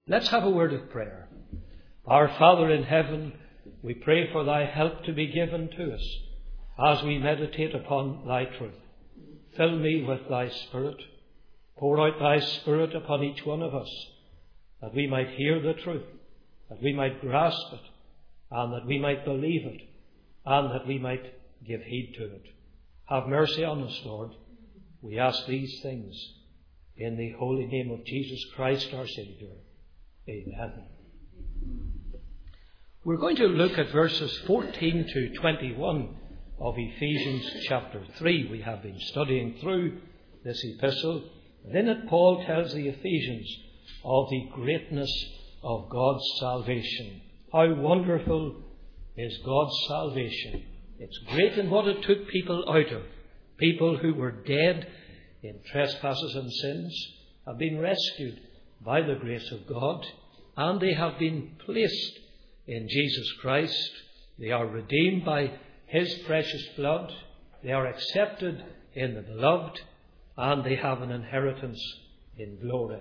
Let's have a word of prayer. Our Father in heaven, we pray for thy help to be given to us as we meditate upon thy truth. Fill me with thy Spirit. Pour out thy Spirit upon each one of us, that we might hear the truth, that we might grasp it, and that we might believe it, and that we might give heed to it. Have mercy on us, Lord. We ask these things in the holy name of Jesus Christ our Saviour. Amen. We're going to look at verses 14 to 21 of Ephesians chapter 3. We have been studying through this epistle. And in it, Paul tells the Ephesians of the greatness of God's salvation. How wonderful is God's salvation. It's great in what it took people out of. People who were dead in trespasses and sins have been rescued by the grace of God, and they have been placed in Jesus Christ. They are redeemed by his precious blood. They are accepted in the beloved, and they have an inheritance in glory.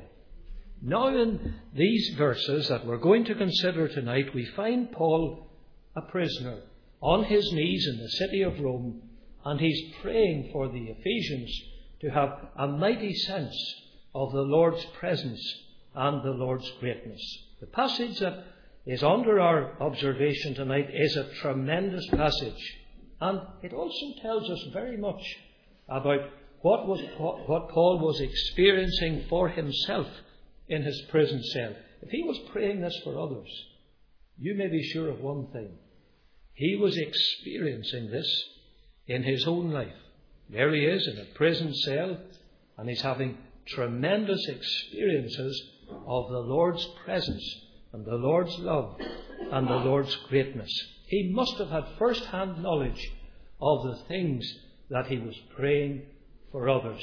Now in these verses that we're going to consider tonight, we find Paul a prisoner on his knees in the city of Rome, and he's praying for the Ephesians to have a mighty sense of the Lord's presence and the Lord's greatness. The passage that is under our observation tonight is a tremendous passage, and it also tells us very much about what Paul was experiencing for himself in his prison cell. If he was praying this for others, you may be sure of one thing. He was experiencing this in his own life. There he is in a prison cell, and he's having tremendous experiences of the Lord's presence and the Lord's love and the Lord's greatness. He must have had first-hand knowledge of the things that he was praying for others.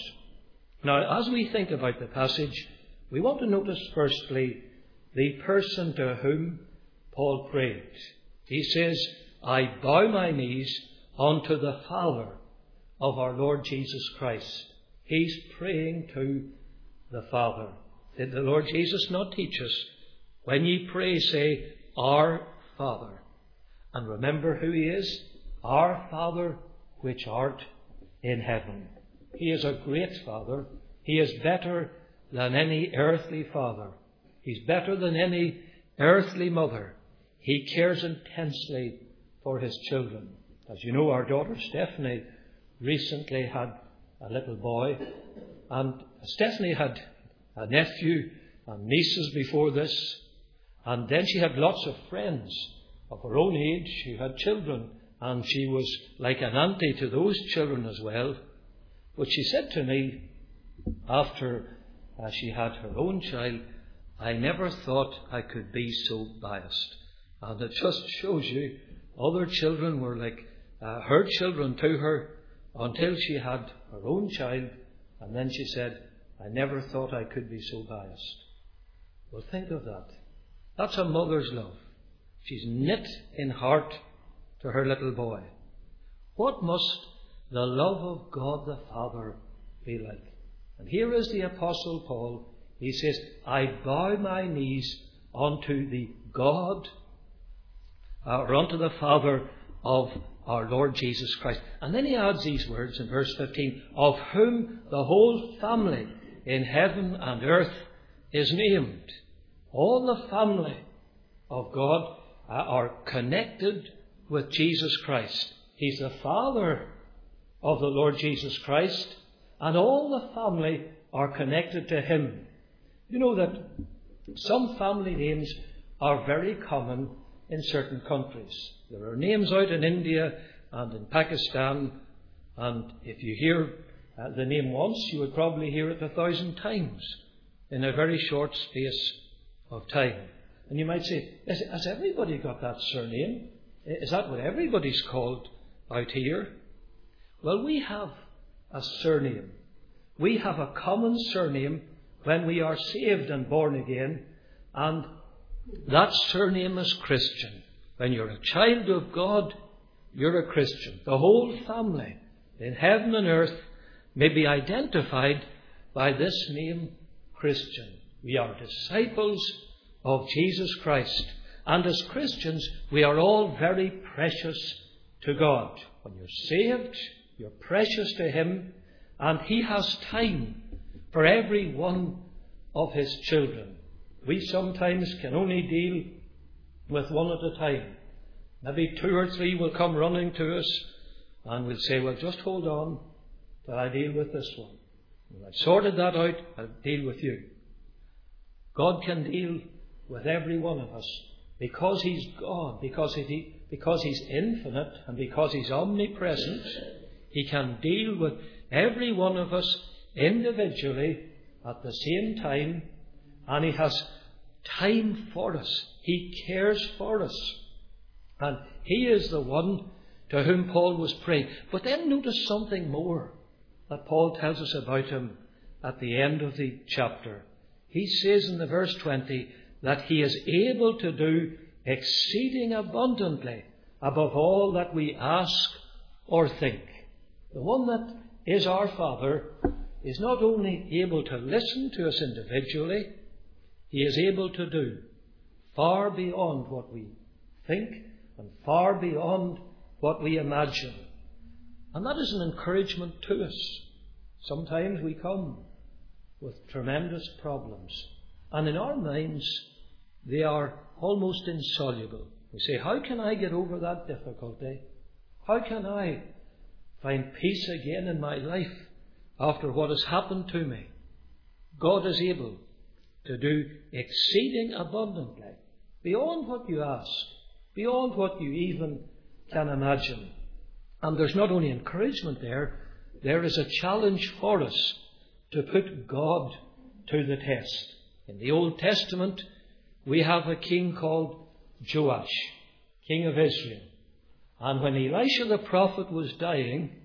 Now, as we think about the passage, we want to notice firstly the person to whom Paul prayed. He says, I bow my knees unto the Father of our Lord Jesus Christ. He's praying to the Father. Did the Lord Jesus not teach us, when ye pray, say, Our Father? And remember who he is? Our Father which art in heaven. He is a great Father. He is better than any earthly father. He's better than any earthly mother. He cares intensely for his children. As you know, our daughter Stephanie recently had a little boy, and Stephanie had a nephew and nieces before this, and then she had lots of friends of her own age who had children, and she was like an auntie to those children as well. But she said to me, after she had her own child, I never thought I could be so biased. And it just shows you, other children were like her children to her until she had her own child, and then she said, I never thought I could be so biased. Well, think of that. That's a mother's love. She's knit in heart to her little boy. What must the love of God the Father be like? And here is the Apostle Paul. He says, I bow my knees unto the God, or unto the Father of our Lord Jesus Christ. And then he adds these words in verse 15, of whom the whole family in heaven and earth is named. All the family of God are connected with Jesus Christ. He's the Father of the Lord Jesus Christ, and all the family are connected to him. You know that some family names are very common in certain countries. There are names out in India and in Pakistan, and if you hear the name once, you would probably hear it 1,000 times in a very short space of time. And you might say, has everybody got that surname? Is that what everybody's called out here? Well, we have a surname. We have a common surname when we are saved and born again, and that surname is Christian. When you're a child of God, you're a Christian. The whole family in heaven and earth may be identified by this name, Christian. We are disciples of Jesus Christ. And as Christians, we are all very precious to God. When you're saved, you're precious to Him, and He has time for every one of His children. We sometimes can only deal with one at a time. Maybe 2 or 3 will come running to us, and we'll say, well, just hold on till I deal with this one. When I've sorted that out, I'll deal with you. God can deal with every one of us because He's God, because He's infinite, and because He's omnipresent. He can deal with every one of us individually at the same time, and He has time for us. He cares for us. And He is the one to whom Paul was praying. But then notice something more that Paul tells us about Him at the end of the chapter. He says in the verse 20 that He is able to do exceeding abundantly above all that we ask or think. The one that is our Father is not only able to listen to us individually, He is able to do far beyond what we think and far beyond what we imagine. And that is an encouragement to us. Sometimes we come with tremendous problems, and in our minds they are almost insoluble. We say, how can I get over that difficulty? How can I find peace again in my life after what has happened to me? God is able to do exceeding abundantly, beyond what you ask, beyond what you even can imagine. And there's not only encouragement there is a challenge for us to put God to the test. In the Old Testament, we have a king called Joash, king of Israel. And when Elisha the prophet was dying,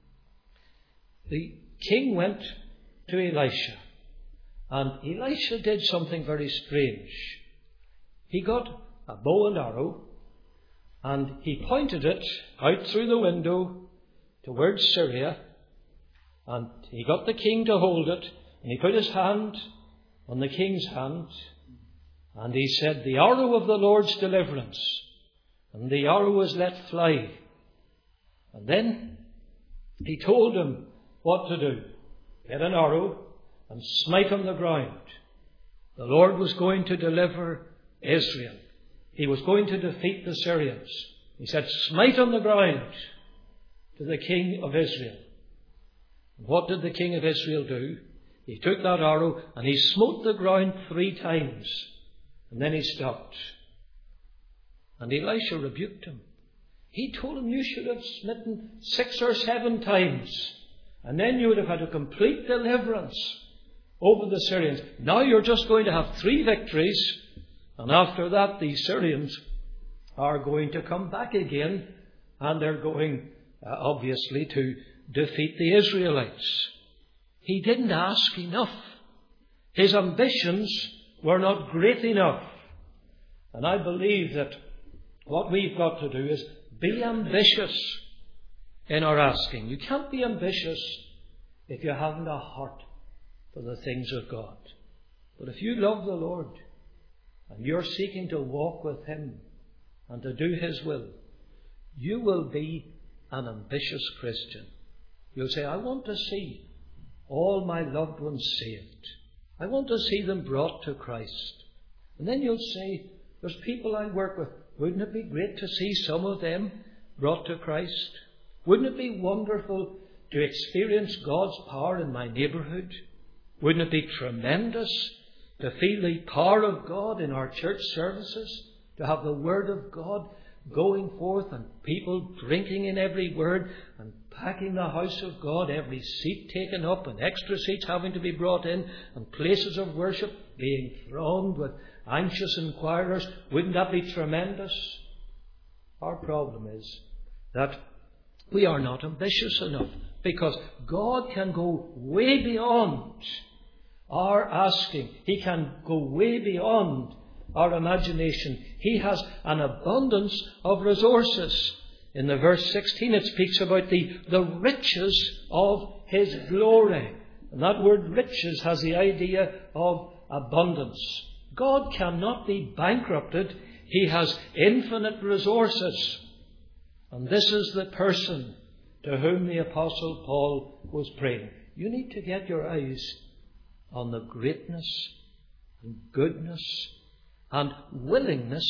the king went to Elisha. And Elisha did something very strange. He got a bow and arrow, and he pointed it out through the window towards Syria. And he got the king to hold it, and he put his hand on the king's hand, and he said, the arrow of the Lord's deliverance. And the arrow was let fly. And then he told him what to do. Get an arrow and smite on the ground. The Lord was going to deliver Israel. He was going to defeat the Syrians. He said, smite on the ground to the king of Israel. And what did the king of Israel do? He took that arrow and he smote the ground 3 times. And then he stopped. And Elisha rebuked him. He told him, you should have smitten 6 or 7 times. And then you would have had a complete deliverance over the Syrians. Now you're just going to have 3 victories. And after that, the Syrians are going to come back again. And they're going, obviously, to defeat the Israelites. He didn't ask enough. His ambitions were not great enough. And I believe that what we've got to do is be ambitious in our asking. You can't be ambitious if you haven't a heart for the things of God. But if you love the Lord and you're seeking to walk with Him and to do His will, you will be an ambitious Christian. You'll say, I want to see all my loved ones saved. I want to see them brought to Christ. And then you'll say, there's people I work with. Wouldn't it be great to see some of them brought to Christ? Wouldn't it be wonderful to experience God's power in my neighbourhood? Wouldn't it be tremendous to feel the power of God in our church services? To have the Word of God going forth and people drinking in every word and packing the house of God, every seat taken up and extra seats having to be brought in and places of worship being thronged with anxious inquirers. Wouldn't that be tremendous? Our problem is that we are not ambitious enough, because God can go way beyond our asking. He can go way beyond our imagination. He has an abundance of resources. In the verse 16 it speaks about the riches of His glory. And that word riches has the idea of abundance. God cannot be bankrupted. He has infinite resources. And this is the person to whom the Apostle Paul was praying. You need to get your eyes on the greatness and goodness and willingness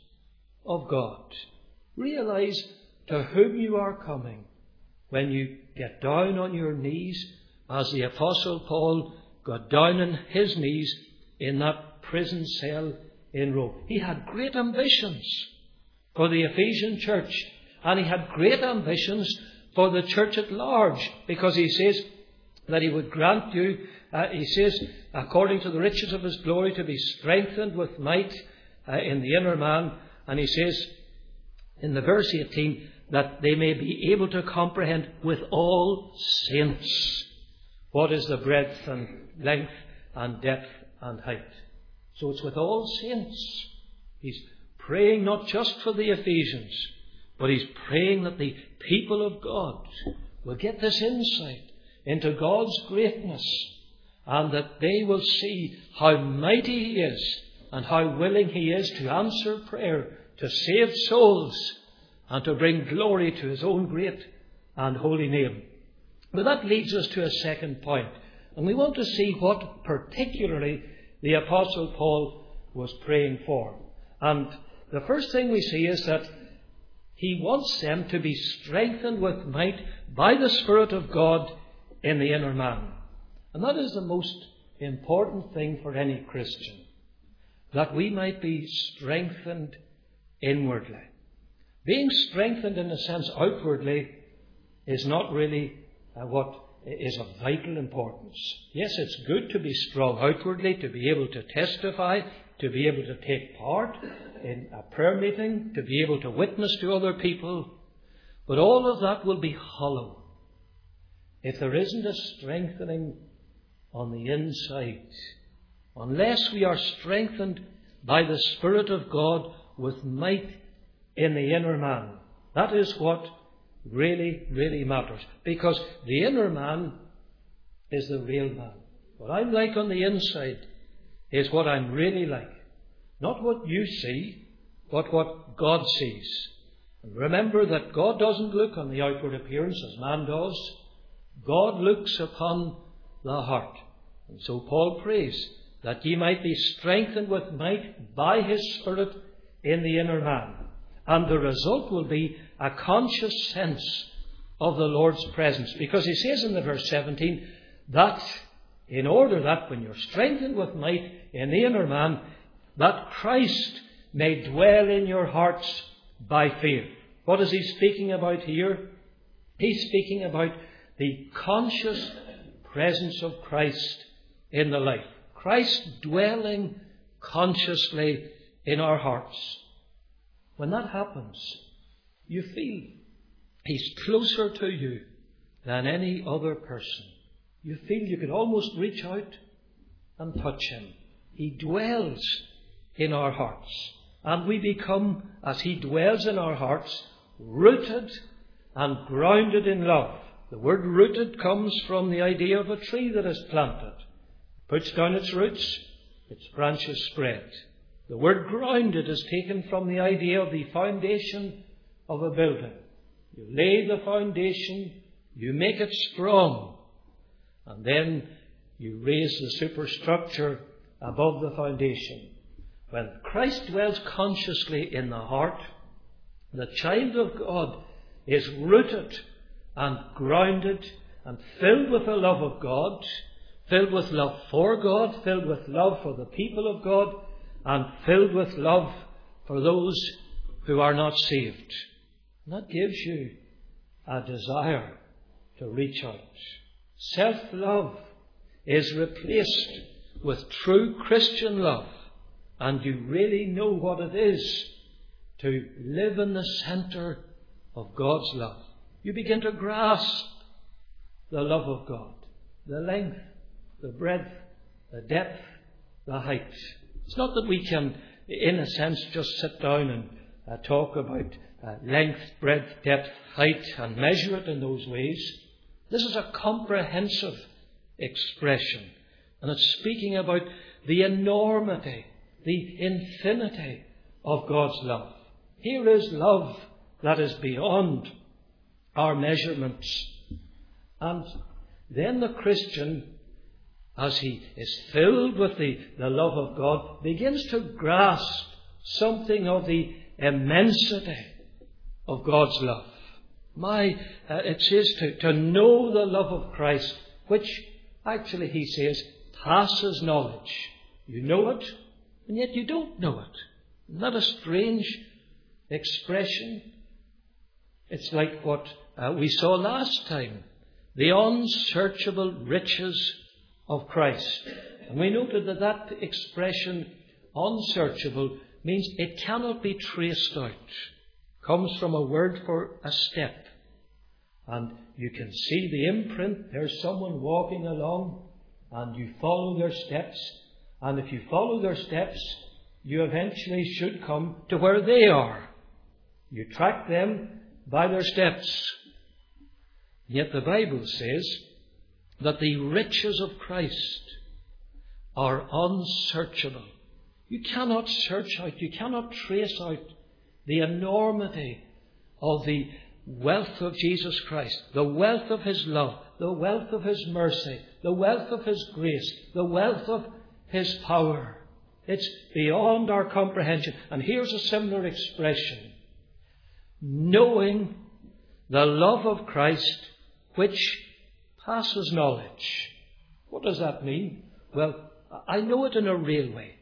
of God. Realize to whom you are coming when you get down on your knees, as the Apostle Paul got down on his knees in that prison cell in Rome. He had great ambitions for the Ephesian church, and he had great ambitions for the church at large, because he says that he would grant you, he says, according to the riches of his glory, to be strengthened with might in the inner man. And he says in the verse 18 that they may be able to comprehend with all saints what is the breadth and length and depth and height. So it's with all saints. He's praying not just for the Ephesians, but he's praying that the people of God will get this insight into God's greatness, and that they will see how mighty he is and how willing he is to answer prayer, to save souls, and to bring glory to his own great and holy name. But that leads us to a second point, and we want to see what particularly the Apostle Paul was praying for. And the first thing we see is that he wants them to be strengthened with might by the Spirit of God in the inner man. And that is the most important thing for any Christian, that we might be strengthened inwardly. Being strengthened in a sense outwardly is not really what is of vital importance. Yes, it's good to be strong outwardly, to be able to testify, to be able to take part in a prayer meeting, to be able to witness to other people. But all of that will be hollow if there isn't a strengthening on the inside. Unless we are strengthened by the Spirit of God with might in the inner man. That is what really, really matters. Because the inner man is the real man. What I'm like on the inside is what I'm really like. Not what you see, but what God sees. And remember that God doesn't look on the outward appearance as man does. God looks upon the heart. And so Paul prays that ye might be strengthened with might by his Spirit in the inner man. And the result will be a conscious sense of the Lord's presence. Because he says in the verse 17 that in order that when you're strengthened with might in the inner man, that Christ may dwell in your hearts by faith. What is he speaking about here? He's speaking about the conscious presence of Christ in the life. Christ dwelling consciously in our hearts. When that happens, you feel he's closer to you than any other person. You feel you could almost reach out and touch him. He dwells in our hearts. And we become, as he dwells in our hearts, rooted and grounded in love. The word rooted comes from the idea of a tree that is planted. It puts down its roots, its branches spread. The word grounded is taken from the idea of the foundation of a building. You lay the foundation, you make it strong, and then you raise the superstructure above the foundation. When Christ dwells consciously in the heart, the child of God is rooted and grounded and filled with the love of God, filled with love for God, filled with love for the people of God, and filled with love for those who are not saved. And that gives you a desire to reach out. Self-love is replaced with true Christian love, and you really know what it is to live in the centre of God's love. You begin to grasp the love of God, the length, the breadth, the depth, the height. It's not that we can, in a sense, just sit down and talk about length, breadth, depth, height, and measure it in those ways. This is a comprehensive expression, and it's speaking about the enormity, the infinity of God's love. Here is love that is beyond our measurements. And then the Christian, as he is filled with the love of God, begins to grasp something of the immensity of God's love. It says to know the love of Christ, which actually, he says, passes knowledge. You know it, and yet you don't know it. Isn't that a strange expression? It's like what we saw last time, the unsearchable riches of Christ. And we noted that expression, unsearchable, means it cannot be traced out. It comes from a word for a step. And you can see the imprint. There's someone walking along, and you follow their steps. And if you follow their steps, you eventually should come to where they are. You track them by their steps. Yet the Bible says that the riches of Christ are unsearchable. You cannot search out, you cannot trace out the enormity of the wealth of Jesus Christ, the wealth of His love, the wealth of His mercy, the wealth of His grace, the wealth of His power. It's beyond our comprehension. And here's a similar expression. Knowing the love of Christ which passes knowledge. What does that mean? Well, I know it in a real way.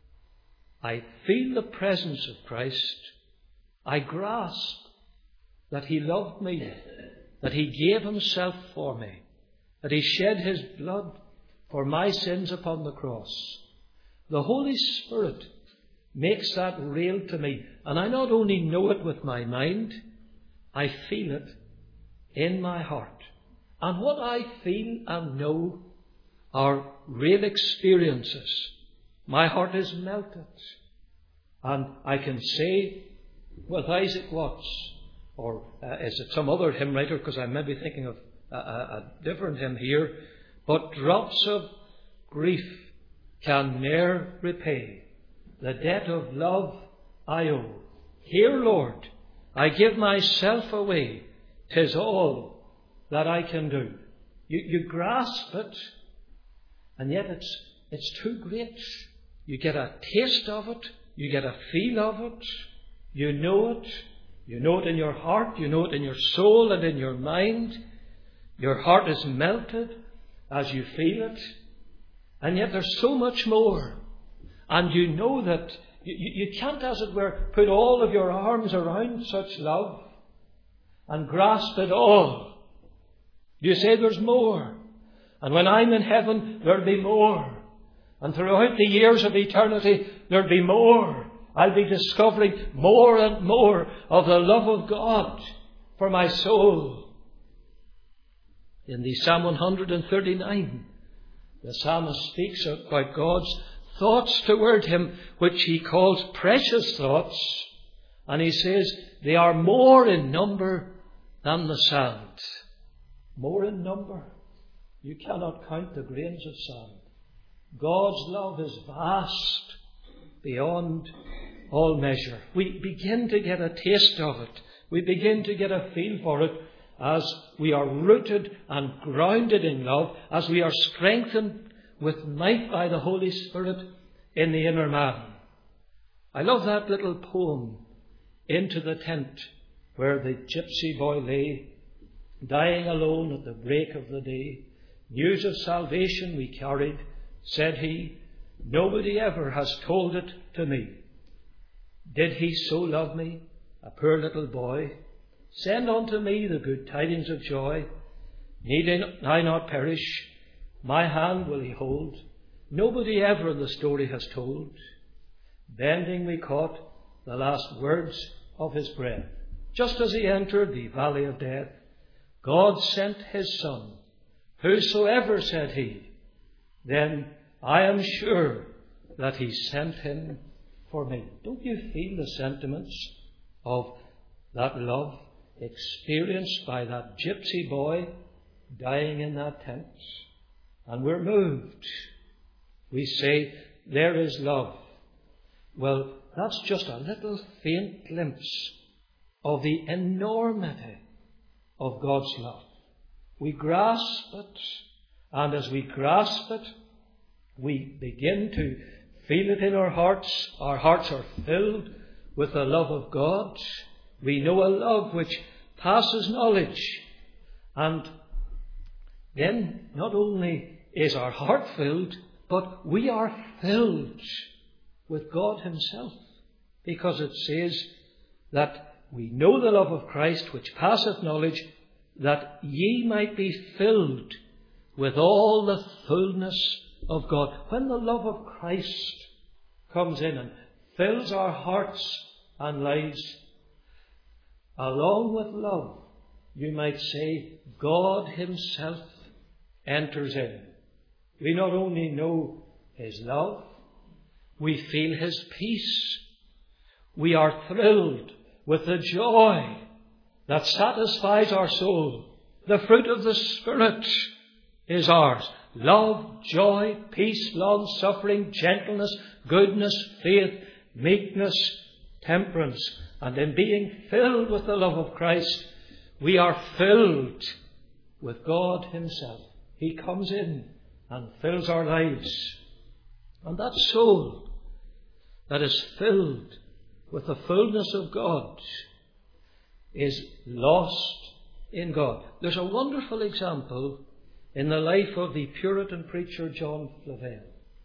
I feel the presence of Christ. I grasp that He loved me, that He gave Himself for me, that He shed His blood for my sins upon the cross. The Holy Spirit makes that real to me. And I not only know it with my mind, I feel it in my heart. And what I feel and know are real experiences. My heart is melted. And I can say with Isaac Watts, or is it some other hymn writer, because I may be thinking of a different hymn here, but drops of grief can ne'er repay the debt of love I owe. Here, Lord, I give myself away. 'Tis all that I can do. You grasp it, and yet it's too great. You get a taste of it. You get a feel of it. You know it. You know it in your heart. You know it in your soul and in your mind. Your heart is melted as you feel it. And yet there's so much more. And you know that you can't, as it were, put all of your arms around such love and grasp it all. You say there's more. And when I'm in heaven, there'll be more. And throughout the years of eternity, there'll be more. I'll be discovering more and more of the love of God for my soul. In the Psalm 139, the psalmist speaks about God's thoughts toward him, which he calls precious thoughts. And he says they are more in number than the sand. More in number. You cannot count the grains of sand. God's love is vast beyond all measure. We begin to get a taste of it. We begin to get a feel for it as we are rooted and grounded in love, as we are strengthened with might by the Holy Spirit in the inner man. I love that little poem, Into the Tent, where the gypsy boy lay, dying alone at the break of the day. News of salvation we carried, said he, nobody ever has told it to me. Did he so love me, a poor little boy? Send unto me the good tidings of joy. Need I not perish? My hand will he hold. Nobody ever the story has told. Bending we caught the last words of his breath. Just as he entered the valley of death, God sent his Son. Whosoever, said he, then I am sure that he sent him for me. Don't you feel the sentiments of that love experienced by that gypsy boy dying in that tent? And we're moved. We say, there is love Well, that's just a little faint glimpse of the enormity of God's love. We grasp it, and as we grasp it, we begin to feel it in our hearts. Our hearts are filled with the love of God. We know a love which passes knowledge. And then not only is our heart filled, but we are filled with God himself. Because it says that we know the love of Christ which passeth knowledge, that ye might be filled with all the fullness of God. When the love of Christ comes in and fills our hearts and lives, along with love, you might say, God himself enters in. We not only know his love, we feel his peace. We are thrilled with the joy that satisfies our soul. The fruit of the Spirit is ours. Love, joy, peace, long-suffering, gentleness, goodness, faith, meekness, temperance. And in being filled with the love of Christ, we are filled with God himself. He comes in and fills our lives. And that soul that is filled with the fullness of God is lost in God. There's a wonderful example in the life of the Puritan preacher John Flavel.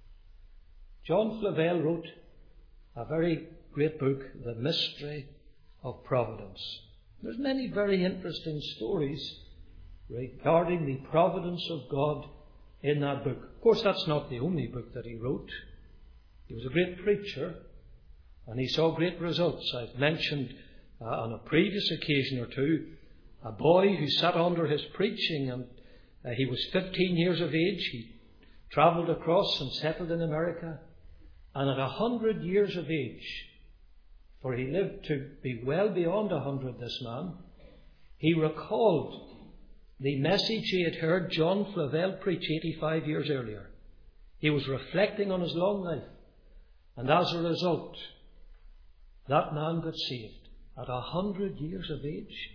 John Flavel wrote a very great book, The Mystery of Providence. There's many very interesting stories regarding the providence of God in that book. Of course, that's not the only book that he wrote. He was a great preacher, and he saw great results. I've mentioned on a previous occasion or two a boy who sat under his preaching, and he was 15 years of age. He travelled across and settled in America, and at 100 years of age, for he lived to be well beyond 100, this man, he recalled the message he had heard John Flavel preach 85 years earlier. He was reflecting on his long life, and as a result, that man got saved at 100 years of age.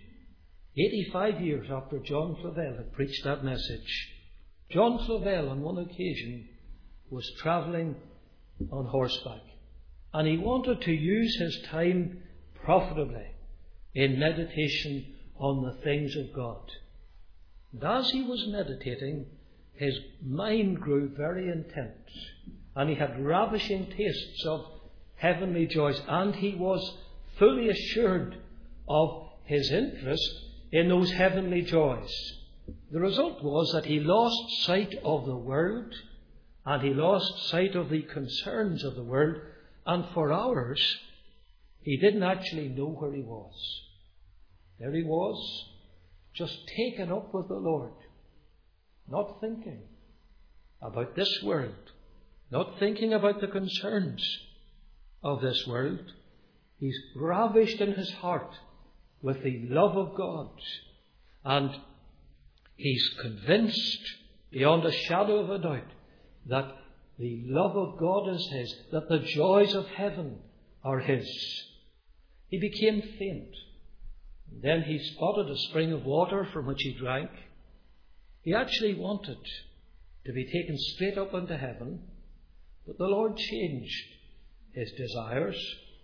85 years after John Flavel had preached that message. John Flavel, on one occasion, was travelling on horseback, and he wanted to use his time profitably in meditation on the things of God. And as he was meditating, his mind grew very intense, and he had ravishing tastes of heavenly joys, and he was fully assured of his interest in those heavenly joys. The result was that he lost sight of the world, and he lost sight of the concerns of the world, and for hours he didn't actually know where he was. There he was, just taken up with the Lord, not thinking about this world, not thinking about the concerns of this world. He's ravished in his heart with the love of God, and he's convinced beyond a shadow of a doubt that the love of God is his, that the joys of heaven are his. He became faint. Then he spotted a spring of water from which he drank. He actually wanted to be taken straight up into heaven, but the Lord changed his desires.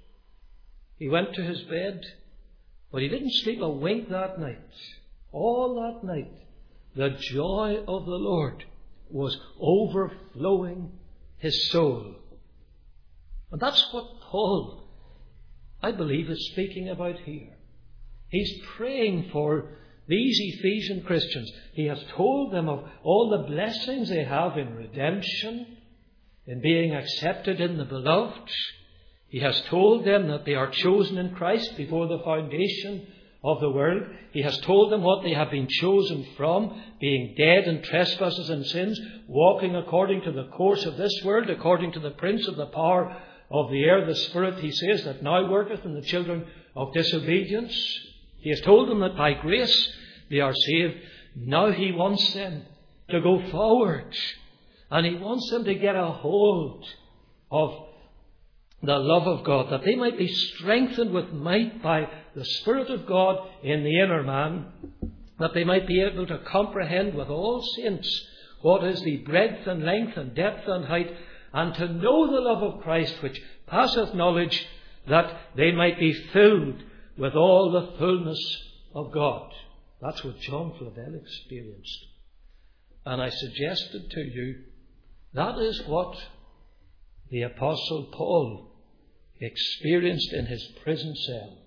He went to his bed, but he didn't sleep a wink that night. All that night, the joy of the Lord was overflowing his soul. And that's what Paul, I believe, is speaking about here. He's praying for these Ephesian Christians. He has told them of all the blessings they have in redemption, in being accepted in the beloved. He has told them that they are chosen in Christ before the foundation of the world. He has told them what they have been chosen from, being dead in trespasses and sins, walking according to the course of this world, according to the prince of the power of the air, the spirit, he says, that now worketh in the children of disobedience. He has told them that by grace they are saved. Now he wants them to go forward, and he wants them to get a hold of the love of God, that they might be strengthened with might by the Spirit of God in the inner man, that they might be able to comprehend with all saints what is the breadth and length and depth and height, and to know the love of Christ which passeth knowledge, that they might be filled with all the fullness of God. That's what John Flavel experienced. And I suggested to you, that is what the Apostle Paul experienced in his prison cell.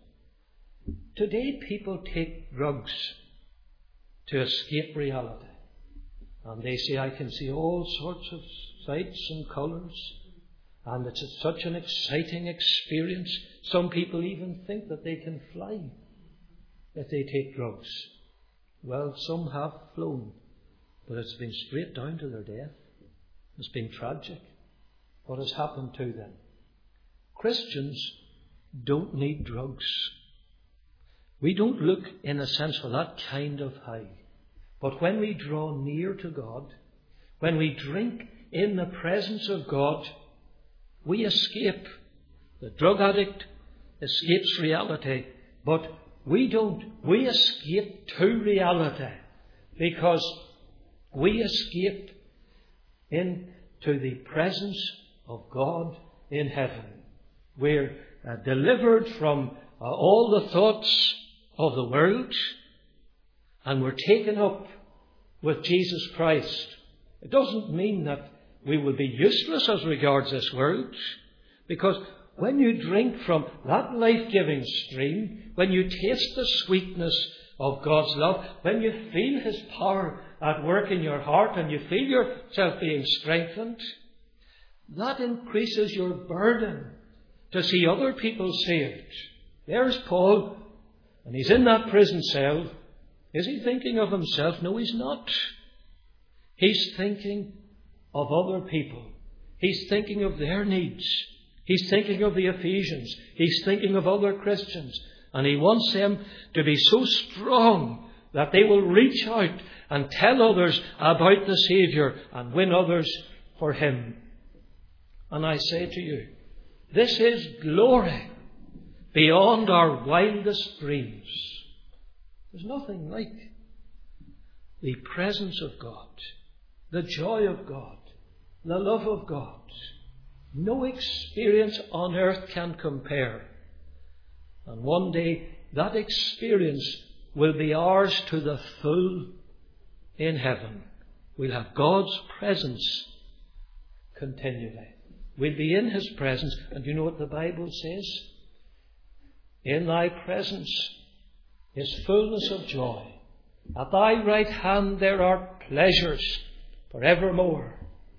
Today people take drugs to escape reality. And they say, I can see all sorts of sights and colours, and it's such an exciting experience. Some people even think that they can fly if they take drugs. Well, some have flown, but it's been straight down to their death. It's been tragic what has happened to them. Christians don't need drugs. We don't look, in a sense, for that kind of high. But when we draw near to God, when we drink in the presence of God, we escape. The drug addict escapes reality, but we don't. We escape to reality, because we escape into the presence of God in heaven. We're delivered from all the thoughts of the world, and we're taken up with Jesus Christ. It doesn't mean that we will be useless as regards this world, because when you drink from that life-giving stream, when you taste the sweetness of God's love, when you feel His power at work in your heart and you feel yourself being strengthened, that increases your burden to see other people saved. There's Paul, and he's in that prison cell. Is he thinking of himself? No, he's not. He's thinking of other people. He's thinking of their needs. He's thinking of the Ephesians. He's thinking of other Christians. And he wants them to be so strong that they will reach out and tell others about the Saviour and win others for Him. And I say to you, this is glory beyond our wildest dreams. There's nothing like the presence of God, the joy of God, the love of God. No experience on earth can compare. And one day that experience will be ours to the full in heaven. We'll have God's presence continually. We'll be in His presence. And you know what the Bible says? In thy presence is fullness of joy. At thy right hand there are pleasures forevermore.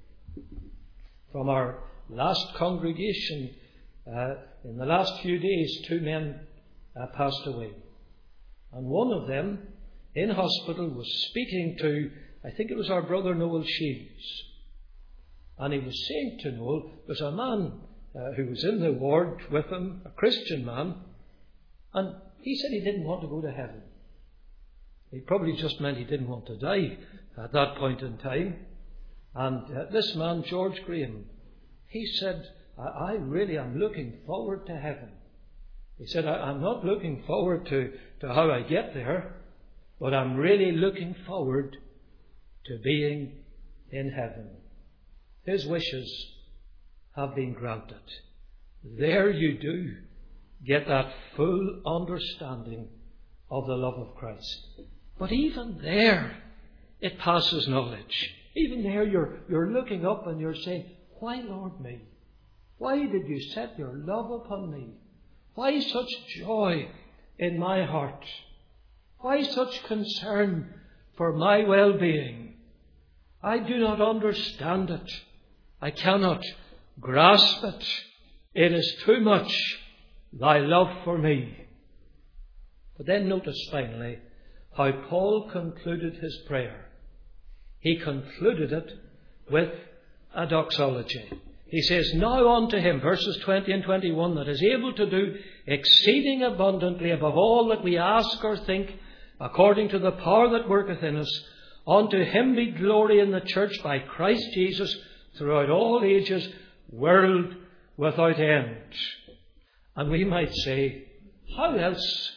From our last congregation, in the last few days, 2 men passed away. And one of them, in hospital, was speaking to, I think it was our brother Noel Shields. And he was saying to Noel, there's a man who was in the ward with him, a Christian man, and he said he didn't want to go to heaven. He probably just meant he didn't want to die at that point in time. And this man, George Graham, he said, I really am looking forward to heaven. He said, I'm not looking forward to how I get there, but I'm really looking forward to being in heaven. His wishes have been granted. There you do get that full understanding of the love of Christ. But even there, it passes knowledge. Even there, you're looking up and you're saying, why, Lord, me? Why did you set your love upon me? Why such joy in my heart? Why such concern for my well-being? I do not understand it. I cannot grasp it. It is too much, thy love for me. But then notice finally how Paul concluded his prayer. He concluded it with a doxology. He says, now unto Him, verses 20 and 21, that is able to do exceeding abundantly above all that we ask or think, according to the power that worketh in us, unto Him be glory in the church by Christ Jesus throughout all ages, world without end. And we might say, how else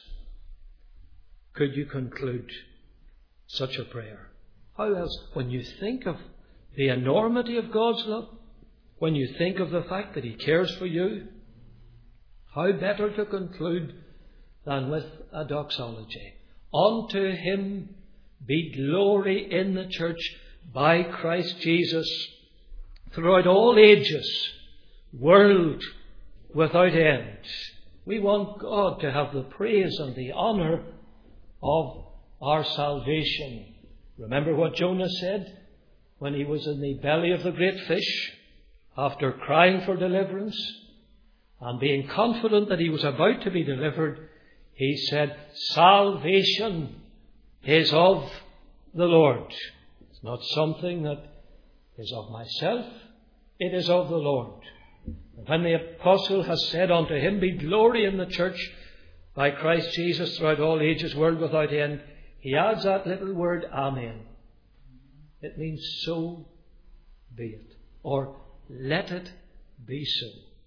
could you conclude such a prayer? How else? When you think of the enormity of God's love, when you think of the fact that He cares for you, how better to conclude than with a doxology? Unto Him be glory in the church by Christ Jesus throughout all ages, world without end. We want God to have the praise and the honour of our salvation. Remember what Jonah said when he was in the belly of the great fish, after crying for deliverance and being confident that he was about to be delivered. He said, salvation is of the Lord. It's not something that is of myself. It is of the Lord. And when the apostle has said, unto Him be glory in the church by Christ Jesus throughout all ages, world without end, he adds that little word, amen. It means so be it. Or let it be so.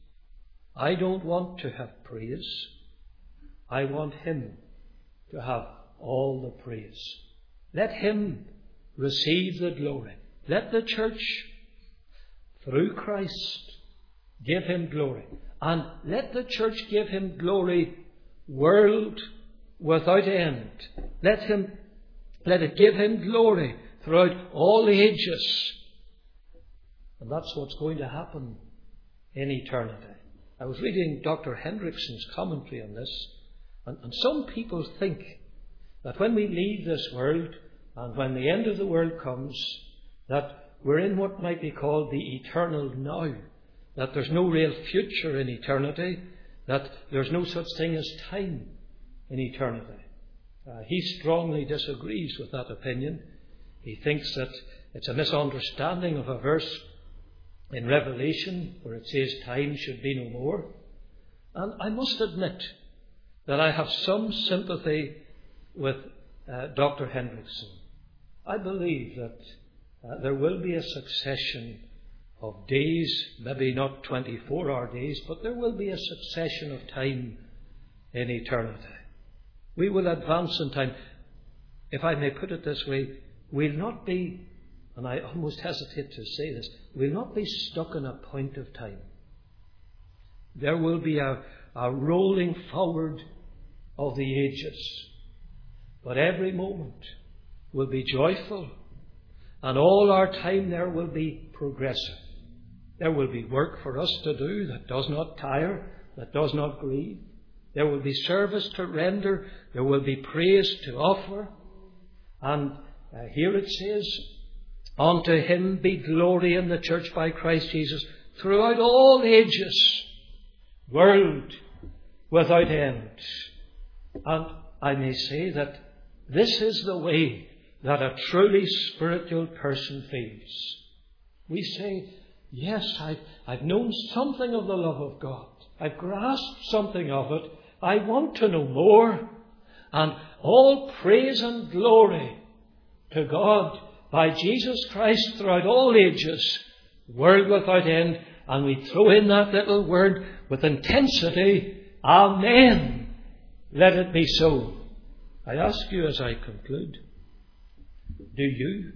I don't want to have praise. I want Him to have all the praise. Let Him receive the glory. Let the church, through Christ, give Him glory. And let the church give Him glory, world without end. Let it give Him glory throughout all ages. And that's what's going to happen in eternity. I was reading Dr. Hendrickson's commentary on this, and some people think that when we leave this world and when the end of the world comes, that we're in what might be called the eternal now, that there's no real future in eternity, that there's no such thing as time in eternity. He strongly disagrees with that opinion. He thinks that it's a misunderstanding of a verse in Revelation where it says time should be no more. And I must admit that I have some sympathy with Dr. Hendrickson. I believe that there will be a succession of days, maybe not 24-hour days, but there will be a succession of time in eternity. We will advance in time. If I may put it this way, we'll not be, and I almost hesitate to say this, we'll not be stuck in a point of time. There will be a rolling forward of the ages. But every moment will be joyful, and all our time there will be progressive. There will be work for us to do that does not tire, that does not grieve. There will be service to render. There will be praise to offer. And here it says, unto Him be glory in the church by Christ Jesus throughout all ages, world without end. And I may say that this is the way that a truly spiritual person feels. We say, yes, I've known something of the love of God. I've grasped something of it. I want to know more. And all praise and glory to God by Jesus Christ throughout all ages, world without end. And we throw in that little word with intensity, amen. Let it be so. I ask you as I conclude, do you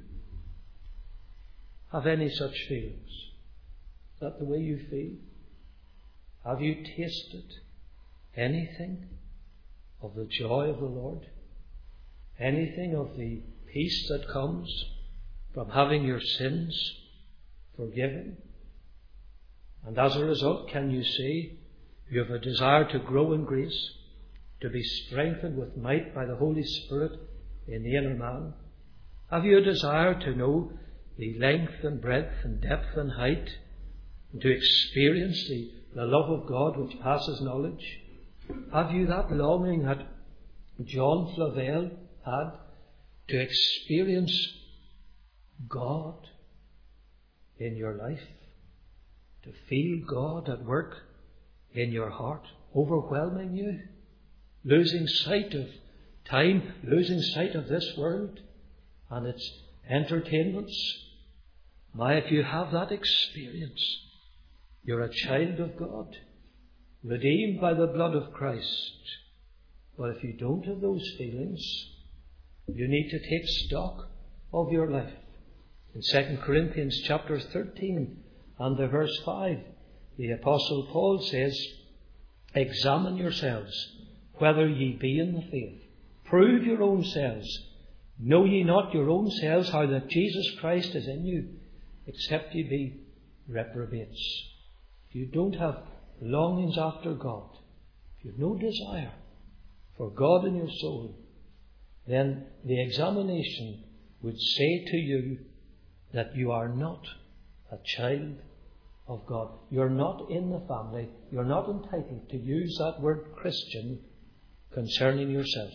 have any such feelings? Is that the way you feel? Have you tasted anything of the joy of the Lord? Anything of the peace that comes from having your sins forgiven? And as a result, can you say you have a desire to grow in grace, to be strengthened with might by the Holy Spirit in the inner man? Have you a desire to know the length and breadth and depth and height, and to experience the love of God which passes knowledge? Have you that longing that John Flavel had to experience God in your life? To feel God at work in your heart, overwhelming you, losing sight of time, losing sight of this world and its entertainments? My, if you have that experience, You're a child of God, redeemed by the blood of Christ. But if you don't have those feelings, you need to take stock of your life. In 2 Corinthians chapter 13 and the verse 5, the Apostle Paul says, "Examine yourselves, whether ye be in the faith. Prove your own selves. Know ye not your own selves how that Jesus Christ is in you, except ye be reprobates." If you don't have longings after God, if you have no desire for God in your soul, then the examination would say to you that you are not a child of God. You're not in the family. You're not entitled to use that word Christian concerning yourself.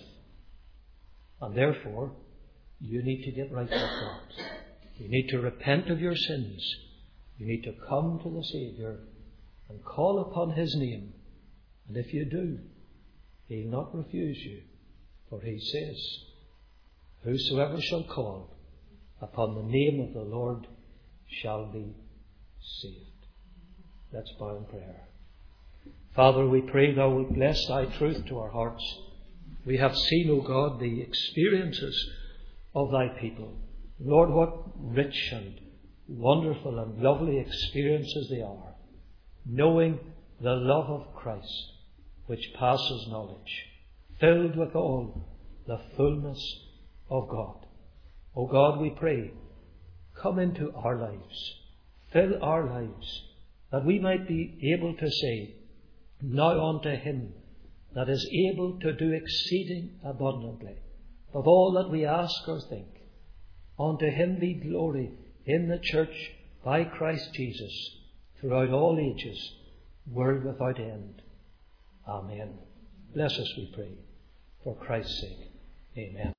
And therefore, you need to get right with God. You need to repent of your sins. You need to come to the Saviour and call upon His name. And if you do, He'll not refuse you. For He says, "Whosoever shall call upon the name of the Lord shall be saved." Let's bow in prayer. Father, we pray Thou wilt bless Thy truth to our hearts. We have seen, O God, the experiences of Thy people. Lord, what rich and wonderful and lovely experiences they are, knowing the love of Christ, which passes knowledge, filled with all the fullness of God. O God, we pray, come into our lives, fill our lives, that we might be able to say, "Now unto Him that is able to do exceeding abundantly, above all that we ask or think, unto Him be glory in the church by Christ Jesus throughout all ages, world without end. Amen." Bless us, we pray, for Christ's sake. Amen.